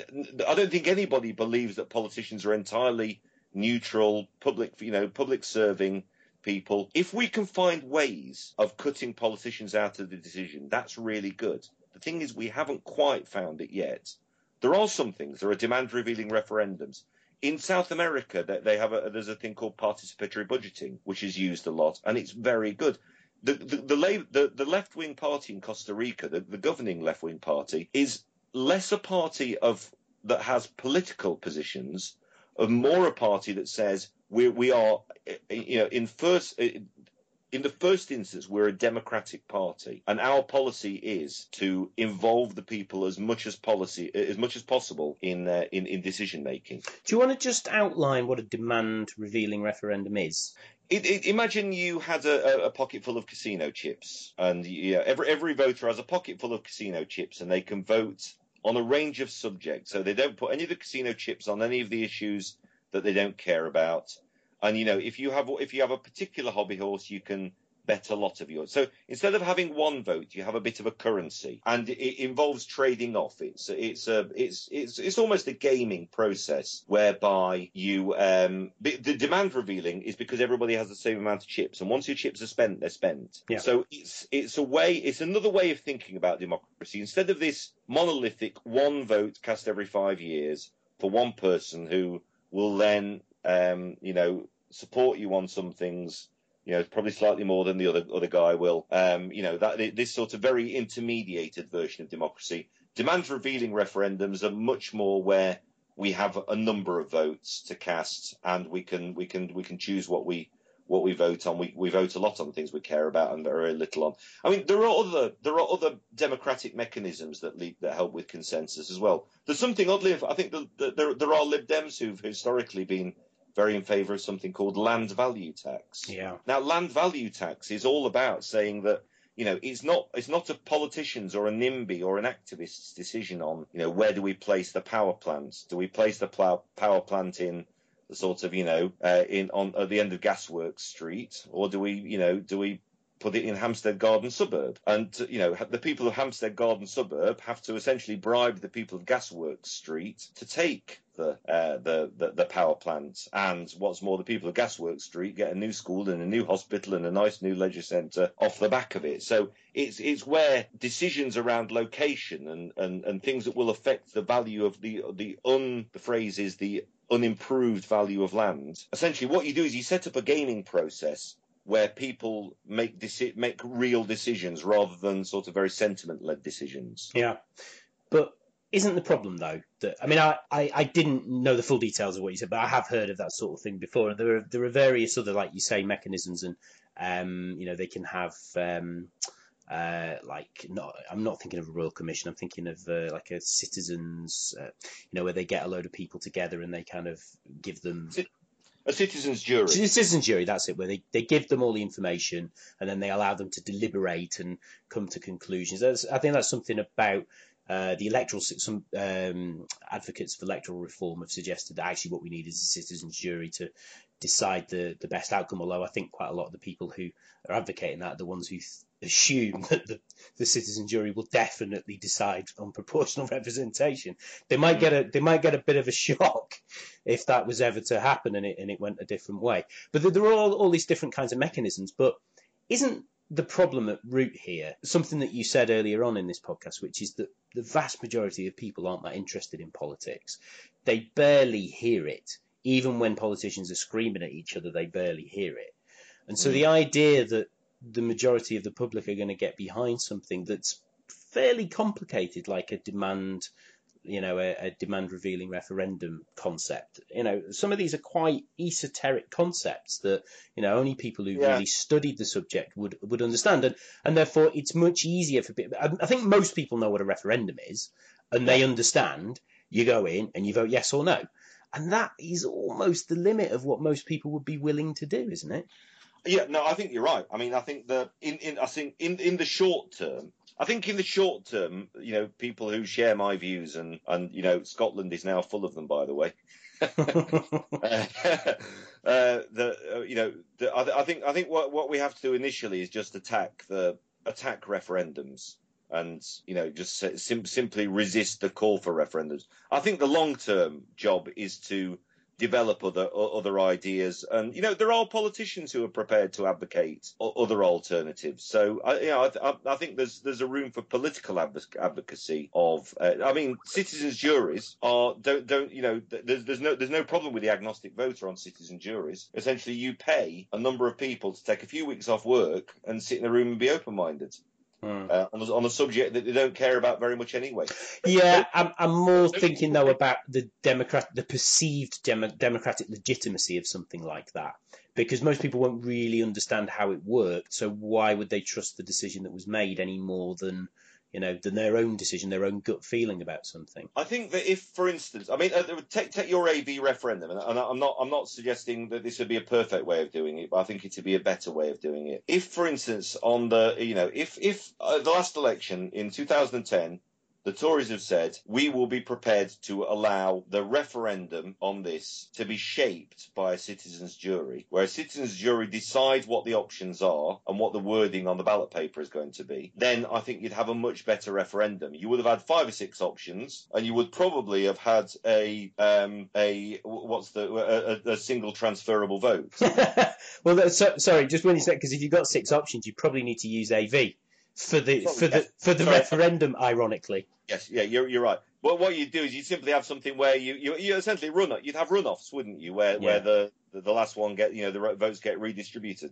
I don't think anybody believes that politicians are entirely neutral, public, you know, public serving people. If we can find ways of cutting politicians out of the decision, that's really good. The thing is, we haven't quite found it yet. There are some things. There are demand-revealing referendums. In South America, they have a, there's a thing called participatory budgeting, which is used a lot, and it's very good. The the the, the, the left-wing party in Costa Rica, the, the governing left-wing party, is less a party of that has political positions, and more a party that says we we are, you know, in first in the first instance, we're a democratic party, and our policy is to involve the people as much as policy as much as possible in uh, in, in decision making. Do you want to just outline what a demand revealing referendum is? It, it, imagine you had a, a pocket full of casino chips, and you know, every every voter has a pocket full of casino chips, and they can vote on a range of subjects. So they don't put any of the casino chips on any of the issues that they don't care about. And, you know, if you have if you have a particular hobby horse, you can bet a lot of yours. So instead of having one vote, you have a bit of a currency, and it involves trading off. It's it's a it's it's it's almost a gaming process whereby you um the demand revealing is because everybody has the same amount of chips, and once your chips are spent, they're spent. Yeah. So it's it's a way it's another way of thinking about democracy. Instead of this monolithic one vote cast every five years for one person who will then um, you know, support you on some things, you know, probably slightly more than the other other guy will. Um, you know, that this sort of very intermediated version of democracy. Demand revealing referendums are much more where we have a number of votes to cast, and we can we can we can choose what we what we vote on. We we vote a lot on things we care about and very little on. I mean, there are other there are other democratic mechanisms that lead, that help with consensus as well. There's something oddly, I think that the, there there are Lib Dems who've historically been very in favour of something called land value tax. Yeah. Now, land value tax is all about saying that, you know, it's not it's not a politician's or a NIMBY or an activist's decision on, you know, where do we place the power plants? Do we place the plow, power plant in the sort of, you know, uh, in on at the end of Gasworks Street, or do we, you know, do we put it in Hampstead Garden Suburb? And, you know, the people of Hampstead Garden Suburb have to essentially bribe the people of Gasworks Street to take the, uh, the, the, the power plant. And what's more, the people of Gasworks Street get a new school and a new hospital and a nice new leisure centre off the back of it. So it's it's where decisions around location and, and, and things that will affect the value of the, the un, the phrase is the unimproved value of land. Essentially, what you do is you set up a gaming process where people make deci- make real decisions rather than sort of very sentiment-led decisions. Yeah, but isn't the problem though that I mean I, I, I didn't know the full details of what you said, but I have heard of that sort of thing before. There are there are various other, like you say, mechanisms, and um, you know, they can have um, uh, like not I'm not thinking of a royal commission. I'm thinking of uh, like a citizens, uh, you know, where they get a load of people together and they kind of give them. A citizen's jury. Citizen's jury, that's it, where they, they give them all the information and then they allow them to deliberate and come to conclusions. That's, I think that's something about uh, the electoral, some um, advocates of electoral reform have suggested that actually what we need is a citizen's jury to decide the, the best outcome, although I think quite a lot of the people who are advocating that are the ones who th- assume that the, the citizen jury will definitely decide on proportional representation. They might mm. get a they might get a bit of a shock if that was ever to happen and it and it went a different way. But there are all, all these different kinds of mechanisms. But isn't the problem at root here something that you said earlier on in this podcast, which is that the vast majority of people aren't that interested in politics. They barely hear it. Even when politicians are screaming at each other, they barely hear it. And so mm. the idea that the majority of the public are going to get behind something that's fairly complicated, like a demand, you know, a, a demand revealing referendum concept. You know, some of these are quite esoteric concepts that, you know, only people who yeah. really studied the subject would, would understand. And, and therefore it's much easier for people. I, I think most people know what a referendum is and yeah. they understand. You go in and you vote yes or no. And that is almost the limit of what most people would be willing to do, isn't it? Yeah, no, I think you're right. I mean, I think the in, in I think in, in the short term, I think in the short term, you know, people who share my views and, and you know, Scotland is now full of them, by the way. uh, uh, the uh, you know, the, I, I think I think what what we have to do initially is just attack the attack referendums. And, you know, just sim- simply resist the call for referendums. I think the long-term job is to develop other other ideas. And, you know, there are politicians who are prepared to advocate other alternatives. So, I, you know, I, I think there's there's a room for political advocacy of. Uh, I mean, citizens' juries are don't don't you know there's there's no there's no problem with the agnostic voter on citizen juries. Essentially, you pay a number of people to take a few weeks off work and sit in a room and be open-minded. Hmm. Uh, on, a, on a subject that they don't care about very much anyway. Yeah, I'm, I'm more thinking though about the democrat, the perceived dem- democratic legitimacy of something like that, because most people won't really understand how it worked. So why would they trust the decision that was made any more than, you know, than their own decision, their own gut feeling about something? I think that if, for instance, I mean, uh, take take your A V referendum, and I'm not I'm not suggesting that this would be a perfect way of doing it, but I think it would be a better way of doing it. If, for instance, on the, you know, if if uh, the last election in two thousand ten, the Tories have said, we will be prepared to allow the referendum on this to be shaped by a citizen's jury, where a citizen's jury decides what the options are and what the wording on the ballot paper is going to be, then I think you'd have a much better referendum. You would have had five or six options, and you would probably have had a, um, a what's the, a, a single transferable vote. Well, so, sorry, just when you said, because if you've got six options, you probably need to use A V. For the Sorry, for the yes. for the Sorry. referendum, ironically. Yes, yeah, you're you're right. Well, what you do is you simply have something where you you, you essentially run. You'd have runoffs, wouldn't you? Where yeah. where the, the the last one get you know the votes get redistributed.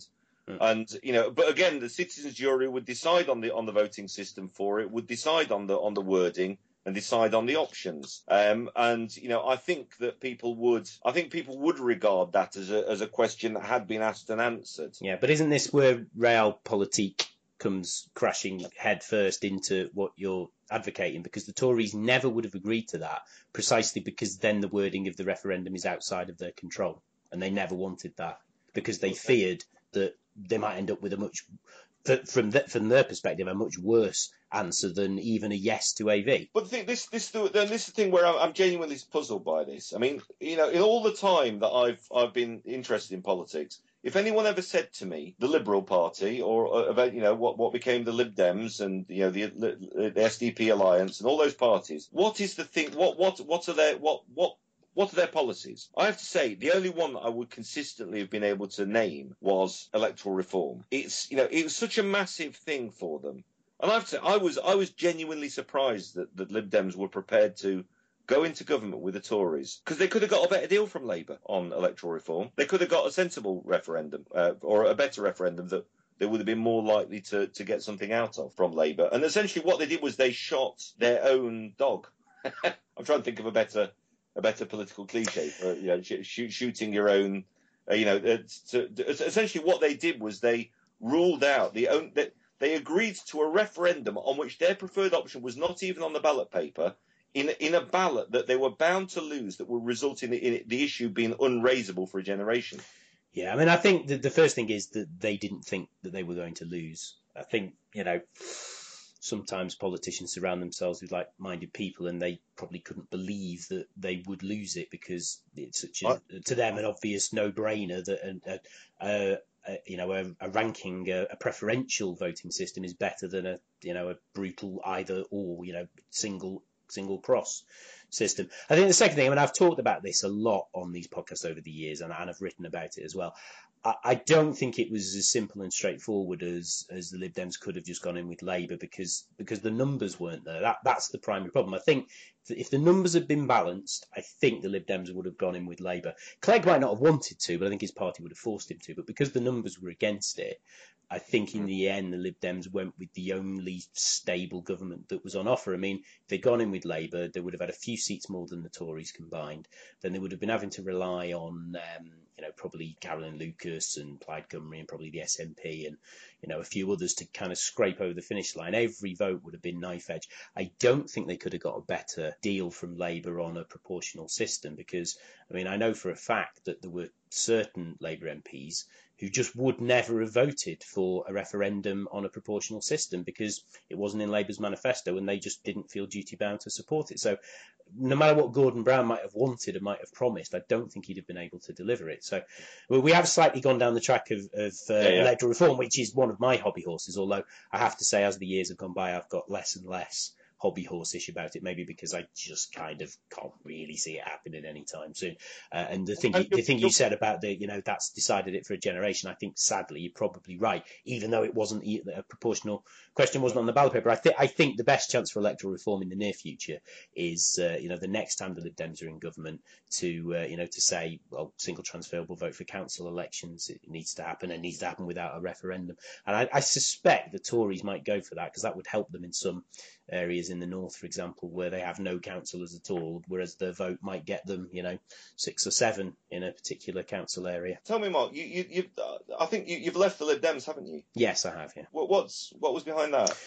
Mm. And you know, but again, the citizens' jury would decide on the on the voting system for it, would decide on the on the wording, and decide on the options. Um, and you know, I think that people would, I think people would regard that as a as a question that had been asked and answered. Yeah, but isn't this where realpolitik comes crashing headfirst into what you're advocating? Because the Tories never would have agreed to that, precisely because then the wording of the referendum is outside of their control, and they never wanted that because they feared that they might end up with a much, from the, from their perspective, a much worse answer than even a yes to A V. But the thing, this this this is the thing where I'm, I'm genuinely puzzled by this. I mean, you know, in all the time that I've I've been interested in politics, if anyone ever said to me, the Liberal Party, or about you know what, what became the Lib Dems and you know the, the S D P alliance and all those parties, what is the thing? What what what are their what what What are their policies? I have to say, the only one that I would consistently have been able to name was electoral reform. It's, you know, it was such a massive thing for them. And I have to say, I was, I was genuinely surprised that the Lib Dems were prepared to go into government with the Tories, because they could have got a better deal from Labour on electoral reform. They could have got a sensible referendum, uh, or a better referendum that they would have been more likely to, to get something out of from Labour. And essentially what they did was they shot their own dog. I'm trying to think of a better... a better political cliche for you know sh- sh- shooting your own, uh, you know. Uh, to, to, essentially, what they did was they ruled out the own. They, they agreed to a referendum on which their preferred option was not even on the ballot paper, in in a ballot that they were bound to lose, that would result in, in the issue being unraisable for a generation. Yeah, I mean, I think that the first thing is that they didn't think that they were going to lose. I think you know. Sometimes politicians surround themselves with like-minded people, and they probably couldn't believe that they would lose it because it's such a, to them an obvious no-brainer that a, a, a you know a, a ranking, a, a preferential voting system is better than a you know a brutal either or you know single single cross system. I think the second thing, I mean, I've talked about this a lot on these podcasts over the years, and, and I've written about it as well. I, I don't think it was as simple and straightforward as as the Lib Dems could have just gone in with Labour, because because the numbers weren't there. That that's the primary problem. I think that if the numbers had been balanced, I think the Lib Dems would have gone in with Labour. Clegg might not have wanted to, but I think his party would have forced him to. But because the numbers were against it, I think in the end the Lib Dems went with the only stable government that was on offer. I mean, if they'd gone in with Labour, they would have had a few seats more than the Tories combined. Then they would have been having to rely on, um, you know, probably Carolyn Lucas and Plaid Cymru and probably the S N P and, you know, a few others to kind of scrape over the finish line. Every vote would have been knife edge. I don't think they could have got a better deal from Labour on a proportional system, because, I mean, I know for a fact that there were certain Labour M Ps who just would never have voted for a referendum on a proportional system because it wasn't in Labour's manifesto and they just didn't feel duty-bound to support it. So no matter what Gordon Brown might have wanted and might have promised, I don't think he'd have been able to deliver it. So well, we have slightly gone down the track of, of uh, yeah, yeah. electoral reform, which is one of my hobby horses, although I have to say as the years have gone by, I've got less and less hobby horse-ish about it, maybe because I just kind of can't really see it happening anytime soon. Uh, and the thing, you, the thing you said about the, you know, that's decided it for a generation, I think sadly you're probably right. Even though it wasn't a proportional question, wasn't on the ballot paper, I think I think the best chance for electoral reform in the near future is, uh, you know, the next time the Lib Dems are in government to, uh, you know, to say, well, single transferable vote for council elections, it needs to happen, and needs to happen without a referendum. And I, I suspect the Tories might go for that because that would help them in some areas in the north, for example, where they have no councillors at all, whereas their vote might get them, you know, six or seven in a particular council area. Tell me, Mark, you, you, you've, uh, I think you, you've left the Lib Dems, haven't you? Yes, I have, yeah. What, what's, what was behind that?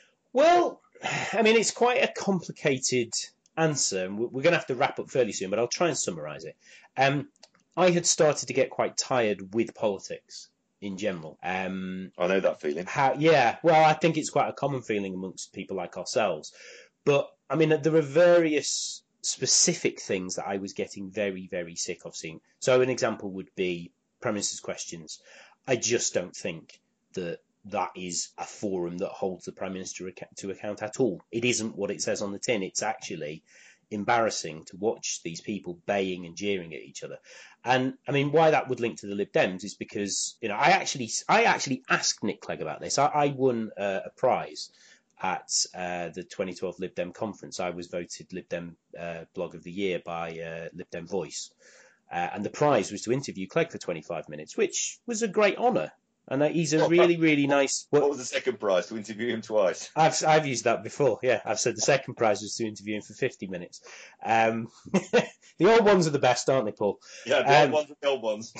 Well, I mean, it's quite a complicated answer. We're going to have to wrap up fairly soon, but I'll try and summarise it. Um, I had started to get quite tired with politics in general. Um, I know that feeling. How, yeah, well, I think it's quite a common feeling amongst people like ourselves. But, I mean, there are various specific things that I was getting very, very sick of seeing. So an example would be Prime Minister's questions. I just don't think that that is a forum that holds the Prime Minister to account at all. It isn't what it says on the tin. It's actually embarrassing to watch these people baying and jeering at each other. And I mean, why that would link to the Lib Dems is because, you know, I actually I actually asked Nick Clegg about this. I, I won uh, a prize at uh, the twenty twelve Lib Dem conference. I was voted Lib Dem uh, blog of the year by uh, Lib Dem Voice. Uh, and the prize was to interview Clegg for twenty-five minutes, which was a great honour. And he's a really, really nice. What, what was the second prize? To interview him twice? I've I've used that before. Yeah, I've said the second prize was to interview him for fifty minutes. Um, the old ones are the best, aren't they, Paul? Yeah, the um, old ones are the old ones.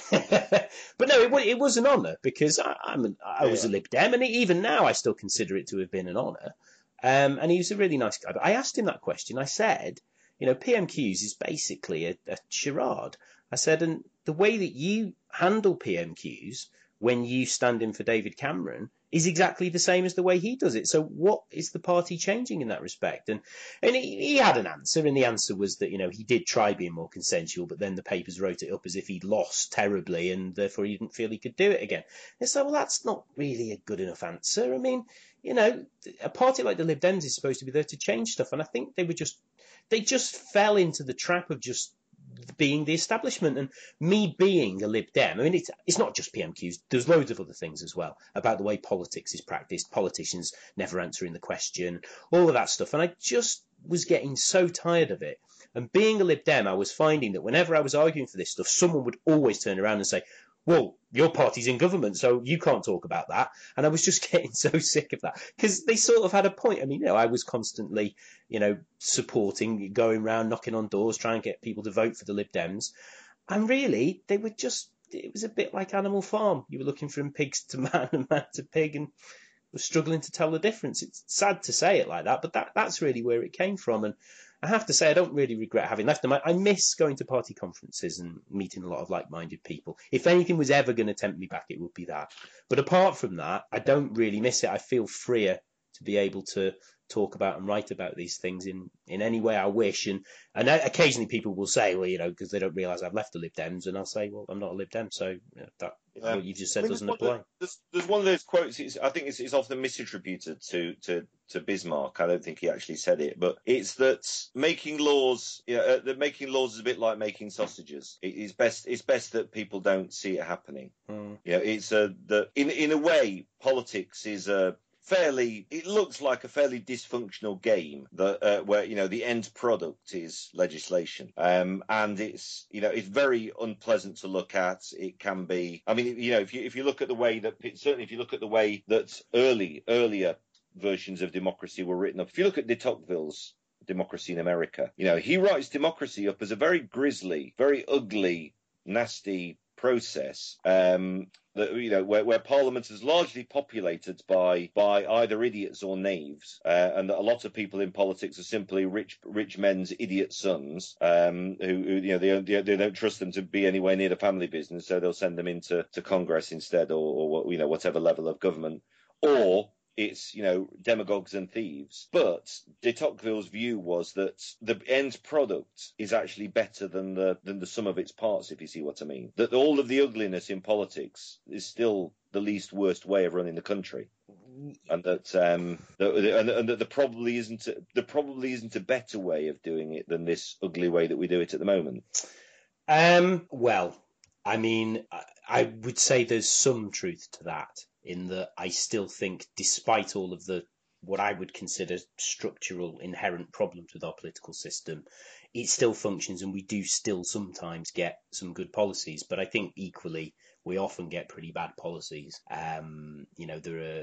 But no, it, it was an honour because I, I'm an, I was Yeah. a Lib Dem, and even now I still consider it to have been an honour. Um, and he was a really nice guy. But I asked him that question. I said, you know, P M Qs is basically a, a charade. I said, and the way that you handle P M Qs when you stand in for David Cameron is exactly the same as the way he does it. So what is the party changing in that respect? And and he, he had an answer, and the answer was that, you know, he did try being more consensual, but then the papers wrote it up as if he'd lost terribly, and therefore he didn't feel he could do it again. And so, well, that's not really a good enough answer. I mean, you know, a party like the Lib Dems is supposed to be there to change stuff, and I think they were just, they just fell into the trap of just being the establishment. And me being a Lib Dem, I mean, it's, it's not just P M Qs. There's loads of other things as well about the way politics is practiced, politicians never answering the question, all of that stuff. And I just was getting so tired of it. And being a Lib Dem, I was finding that whenever I was arguing for this stuff, someone would always turn around and say, well, your party's in government, so you can't talk about that. And I was just getting so sick of that because they sort of had a point. I mean, you know, I was constantly, you know, supporting, going around, knocking on doors, trying to get people to vote for the Lib Dems. And really, they were just, it was a bit like Animal Farm. You were looking from pigs to man and man to pig and was struggling to tell the difference. It's sad to say it like that, but that, that's really where it came from. And I have to say, I don't really regret having left them. I, I miss going to party conferences and meeting a lot of like-minded people. If anything was ever going to tempt me back, it would be that. But apart from that, I don't really miss it. I feel freer to be able to talk about and write about these things in, in any way I wish. And, and occasionally people will say, well, you know, because they don't realise I've left the Lib Dems, and I'll say, well, I'm not a Lib Dem, so you know, that Yeah. Um, what you just said I mean, doesn't there's apply. One of, there's, there's one of those quotes. It's, I think it's, it's often misattributed to, to to Bismarck. I don't think he actually said it, but it's that making laws, you know, uh, that making laws is a bit like making sausages. It is best. It's best that people don't see it happening. Mm. You know, it's a the in in a way, politics is a fairly, it looks like a fairly dysfunctional game that uh, where, you know, the end product is legislation, um, and it's, you know, it's very unpleasant to look at. It can be, I mean, you know, if you if you look at the way that, certainly if you look at the way that early earlier versions of democracy were written up, if you look at de Tocqueville's Democracy in America, you know, he writes democracy up as a very grisly, very ugly, nasty process, um, that, you know, where, where Parliament is largely populated by by either idiots or knaves, uh, and that a lot of people in politics are simply rich rich men's idiot sons, um, who, who you know they, they they don't trust them to be anywhere near the family business, so they'll send them into to Congress instead, or, or you know whatever level of government, or it's, you know, demagogues and thieves. But de Tocqueville's view was that the end product is actually better than the than the sum of its parts, if you see what I mean. That all of the ugliness in politics is still the least worst way of running the country, and that um, that, and, and that there probably isn't a, there probably isn't a better way of doing it than this ugly way that we do it at the moment. Um, well, I mean, I, I would say there's some truth to that, in that I still think, despite all of the what I would consider structural inherent problems with our political system, it still functions, and we do still sometimes get some good policies. But I think equally we often get pretty bad policies. Um, you know, there are,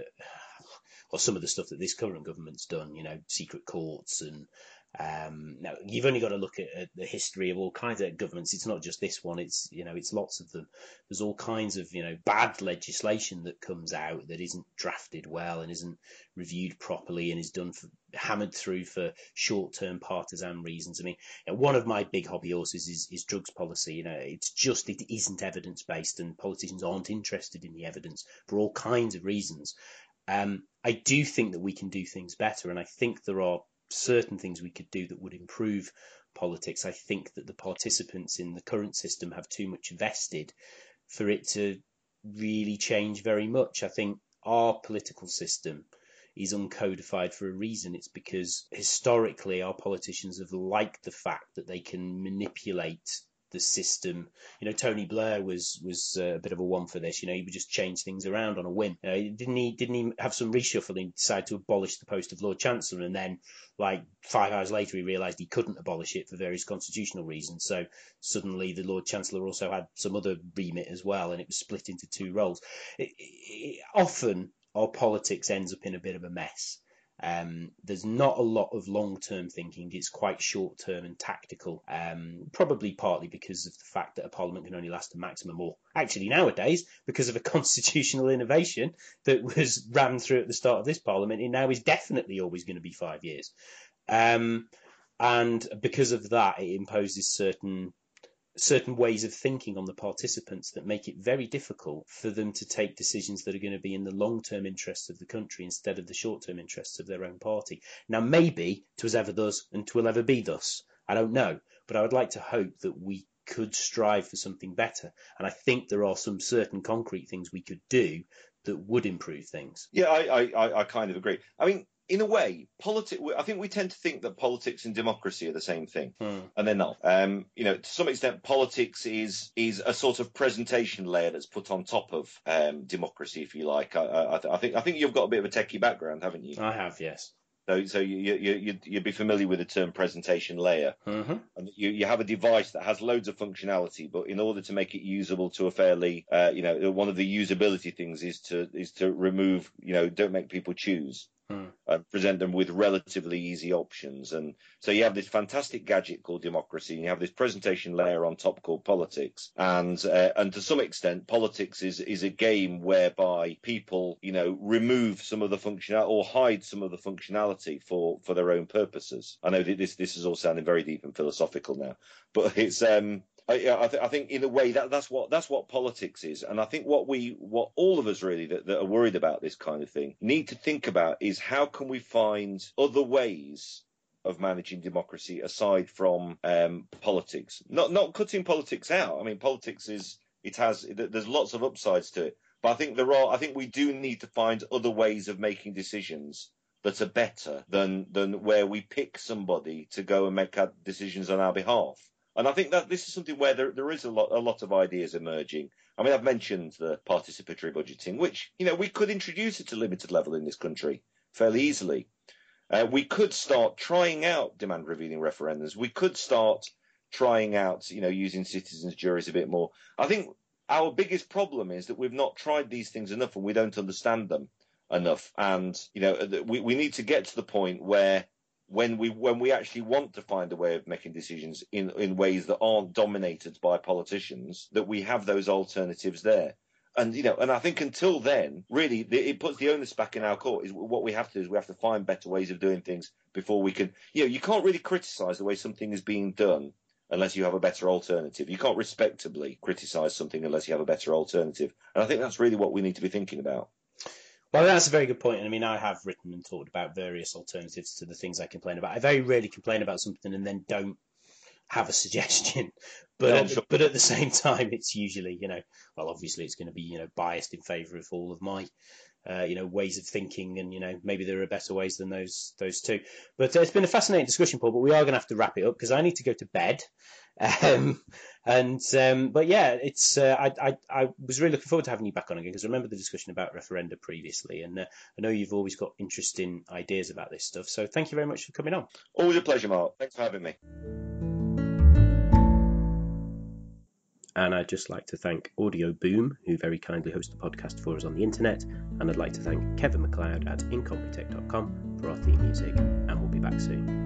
or some of the stuff that this current government's done, you know, secret courts and Um, now you've only got to look at, at the history of all kinds of governments. It's not just this one. It's, you know, it's lots of them. There's all kinds of, you know, bad legislation that comes out that isn't drafted well and isn't reviewed properly and is done for, hammered through for short-term partisan reasons. I mean, you know, one of my big hobby horses is, is drugs policy. You know, it's just, it isn't evidence-based, and politicians aren't interested in the evidence for all kinds of reasons. Um, I do think that we can do things better, and I think there are certain things we could do that would improve politics. I think that the participants in the current system have too much vested for it to really change very much. I think our political system is uncodified for a reason. It's because historically our politicians have liked the fact that they can manipulate the system. You know, Tony Blair was was uh, a bit of a one for this. You know, he would just change things around on a whim. You know, didn't he? Didn't he have some reshuffling, decide to abolish the post of Lord Chancellor, and then like five hours later he realised he couldn't abolish it for various constitutional reasons. So suddenly the Lord Chancellor also had some other remit as well, and it was split into two roles. It, it, often our politics ends up in a bit of a mess. Um, there's not a lot of long-term thinking. It's quite short-term and tactical, um, probably partly because of the fact that a parliament can only last a maximum, or actually nowadays, because of a constitutional innovation that was rammed through at the start of this parliament, it now is definitely always going to be five years. Um, and because of that, it imposes certain certain ways of thinking on the participants that make it very difficult for them to take decisions that are going to be in the long-term interests of the country instead of the short-term interests of their own party. Now, maybe 'twas ever thus and 'twill ever be thus. I don't know, but I would like to hope that we could strive for something better. And I think there are some certain concrete things we could do that would improve things. Yeah, I, I, I kind of agree. I mean, in a way, politics. I think we tend to think that politics and democracy are the same thing, Hmm. and they're not. Um, you know, to some extent, politics is is a sort of presentation layer that's put on top of um, democracy, if you like. I, I, I think I think you've got a bit of a techie background, haven't you? I have, yes. So, so you you you you'd be familiar with the term presentation layer, Mm-hmm. and you you have a device that has loads of functionality, but in order to make it usable to a fairly, uh, you know, one of the usability things is to is to remove, you know, don't make people choose. Hmm. Uh, present them with relatively easy options. And so you have this fantastic gadget called democracy, and you have this presentation layer on top called politics. And uh, and to some extent, politics is is a game whereby people, you know, remove some of the functionality or hide some of the functionality for, for their own purposes. I know that this this is all sounding very deep and philosophical now, but it's um. I, I, th- I think in a way that that's what that's what politics is, and I think what we what all of us really that, that are worried about this kind of thing need to think about is how can we find other ways of managing democracy aside from um, politics. Not not cutting politics out. I mean, politics is it has there's lots of upsides to it, but I think there are I think we do need to find other ways of making decisions that are better than than where we pick somebody to go and make our decisions on our behalf. And I think that this is something where there, there is a lot, a lot of ideas emerging. I mean, I've mentioned the participatory budgeting, which, you know, we could introduce at a limited level in this country fairly easily. Uh, we could start trying out demand revealing referendums. We could start trying out, you know, using citizens' juries a bit more. I think our biggest problem is that we've not tried these things enough and we don't understand them enough. And, you know, we, we need to get to the point where when we when we actually want to find a way of making decisions in, in ways that aren't dominated by politicians, that we have those alternatives there. And, you know, and I think until then, really, the, it puts the onus back in our court. Is what we have to do is we have to find better ways of doing things before we can, you know, you can't really criticise the way something is being done unless you have a better alternative. You can't respectably criticise something unless you have a better alternative. And I think that's really what we need to be thinking about. Well, that's a very good point. And I mean, I have written and talked about various alternatives to the things I complain about. I very rarely complain about something and then don't have a suggestion. But Yeah, at, sure. but at the same time, it's usually, you know, well, obviously it's going to be, you know, biased in favour of all of my, uh, you know, ways of thinking. And, you know, maybe there are better ways than those those two. But uh, it's been a fascinating discussion, Paul, but we are going to have to wrap it up because I need to go to bed. Um, and um, but yeah, it's uh, I, I I was really looking forward to having you back on again because I remember the discussion about referenda previously, and uh, I know you've always got interesting ideas about this stuff. So thank you very much for coming on. Always a pleasure, Mark. Thanks for having me. And I'd just like to thank Audio Boom, who very kindly host the podcast for us on the internet, and I'd like to thank Kevin MacLeod at incompetech dot com for our theme music, and we'll be back soon.